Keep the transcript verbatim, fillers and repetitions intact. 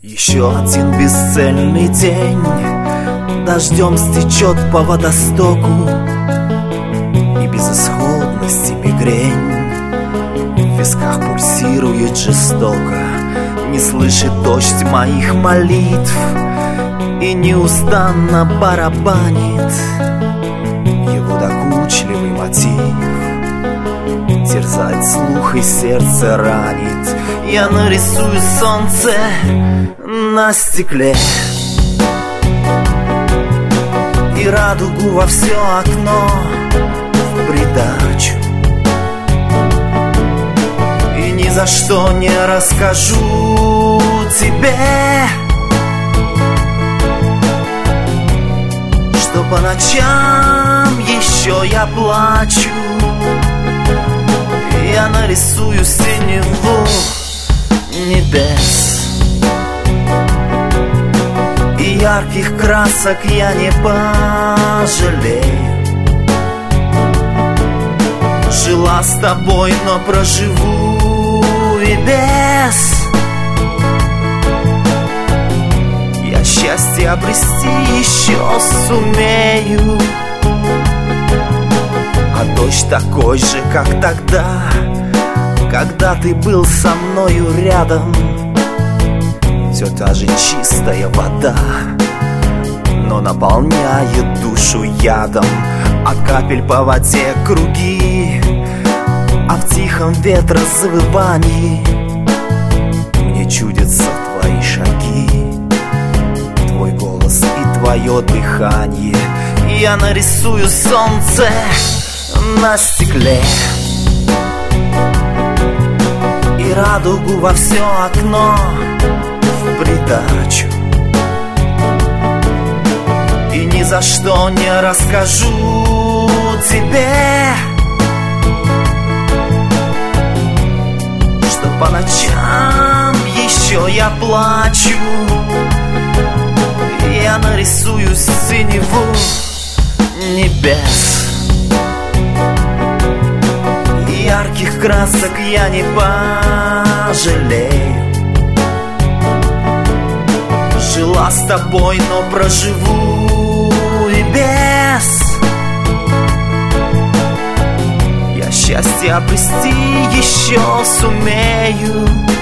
Еще один бесцельный день дождем стечет по водостоку, и безысходность и мигрень в висках пульсирует жестоко. Не слышит дождь моих молитв и неустанно барабанит его докучливый мотив. Терзать слух и сердце ранит. Я нарисую солнце на стекле и радугу во все окно в придачу. И ни за что не расскажу тебе, что по ночам еще я плачу. Я нарисую синеву небес, и ярких красок я не пожалею. Жила с тобой, но проживу и без. Я счастье обрести еще сумею. А дождь такой же, как тогда, когда ты был со мною рядом. Все та же чистая вода, но наполняет душу ядом. От капель по воде круги, а в тихом ветрозавывании мне чудятся твои шаги, твой голос и твое дыхание. Я нарисую солнце на стекле и радугу во все окно в придачу. И ни за что не расскажу тебе, что по ночам еще я плачу. Я нарисую синеву небес, ярких красок я не пожалею. Жила с тобой, но проживу и без. Я счастье обрести еще сумею.